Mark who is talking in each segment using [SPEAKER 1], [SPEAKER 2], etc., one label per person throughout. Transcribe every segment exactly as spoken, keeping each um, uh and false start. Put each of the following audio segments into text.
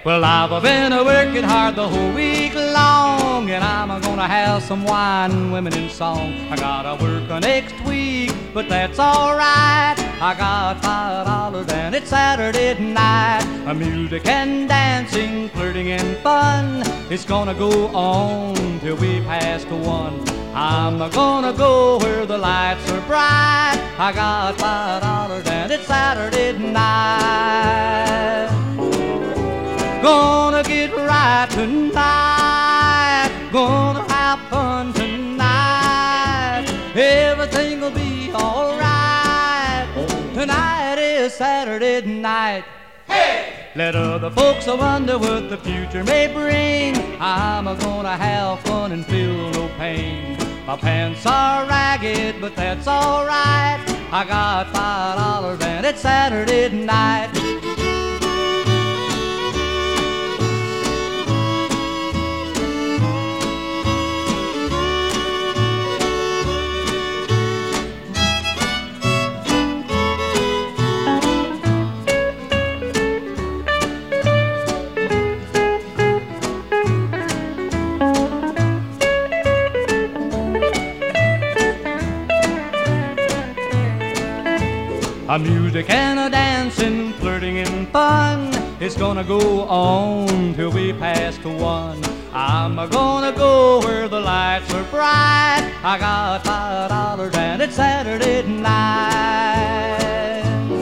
[SPEAKER 1] Well, I've been a working hard the whole week long, and I'm gonna have some wine and women in song. I gotta work next week, but that's alright. I got five dollars and it's Saturday night. A music and dancing, flirting and fun. It's gonna go on till we pass to one. I'm gonna go where the lights are bright. I got five dollars and it's Saturday night. Gonna get right tonight. Gonna have fun tonight. Everything'll be alright. Tonight is Saturday night. Hey! Let other folks wonder what the future may bring. I'm gonna have fun and feel no pain. My pants are ragged, but that's alright. I got five dollars and it's Saturday night. A music and a dancing, flirting and fun. It's gonna go on till we pass to one. I'm gonna go where the lights are bright. I got five dollars and it's Saturday night.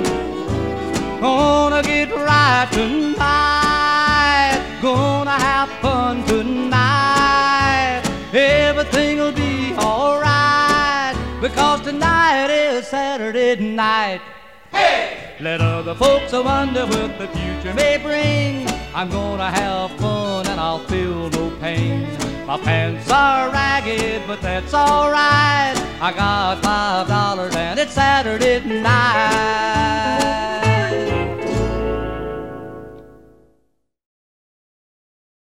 [SPEAKER 1] Gonna get right tonight. Gonna have fun tonight. Everything'll be alright, because tonight is Saturday night. Hey! Let other folks wonder what the future may bring. I'm gonna have fun and I'll feel no pain. My pants are ragged, but that's alright. I got five dollars